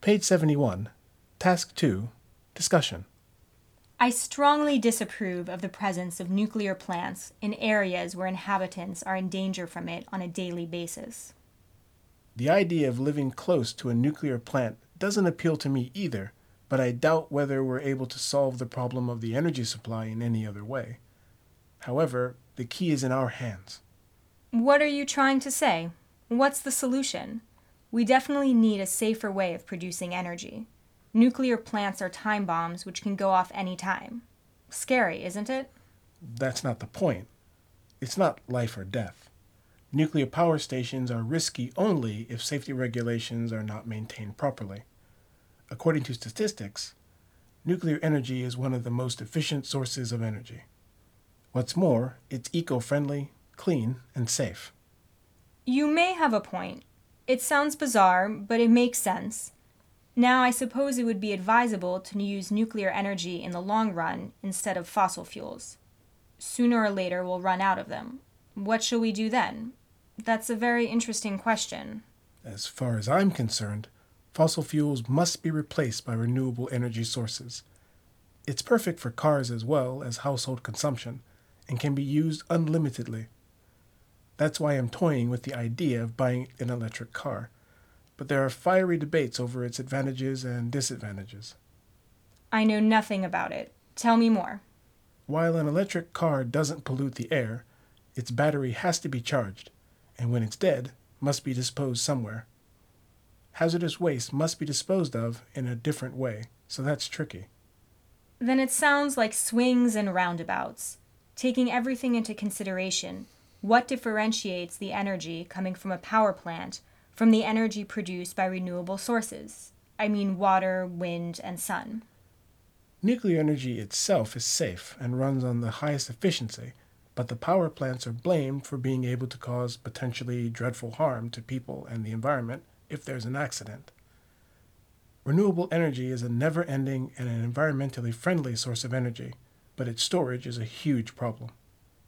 Page 71, Task 2, Discussion. I strongly disapprove of the presence of nuclear plants in areas where inhabitants are in danger from it on a daily basis. The idea of living close to a nuclear plant doesn't appeal to me either, but I doubt whether we're able to solve the problem of the energy supply in any other way. However, the key is in our hands. What are you trying to say? What's the solution? We definitely need a safer way of producing energy. Nuclear plants are time bombs which can go off any time. Scary, isn't it? That's not the point. It's not life or death. Nuclear power stations are risky only if safety regulations are not maintained properly. According to statistics, nuclear energy is one of the most efficient sources of energy. What's more, it's eco-friendly, clean, and safe. You may have a point. It sounds bizarre, but it makes sense. Now, I suppose it would be advisable to use nuclear energy in the long run instead of fossil fuels. Sooner or later, we'll run out of them. What shall we do then? That's a very interesting question. As far as I'm concerned, fossil fuels must be replaced by renewable energy sources. It's perfect for cars as well as household consumption and can be used unlimitedly. That's why I'm toying with the idea of buying an electric car, but there are fiery debates over its advantages and disadvantages. I know nothing about it. Tell me more. While an electric car doesn't pollute the air, its battery has to be charged, and when it's dead, must be disposed somewhere. Hazardous waste must be disposed of in a different way, so that's tricky. Then it sounds like swings and roundabouts. Taking everything into consideration, what differentiates the energy coming from a power plant from the energy produced by renewable sources? I mean water, wind, and sun. Nuclear energy itself is safe and runs on the highest efficiency, but the power plants are blamed for being able to cause potentially dreadful harm to people and the environment if there's an accident. Renewable energy is a never-ending and an environmentally friendly source of energy, but its storage is a huge problem.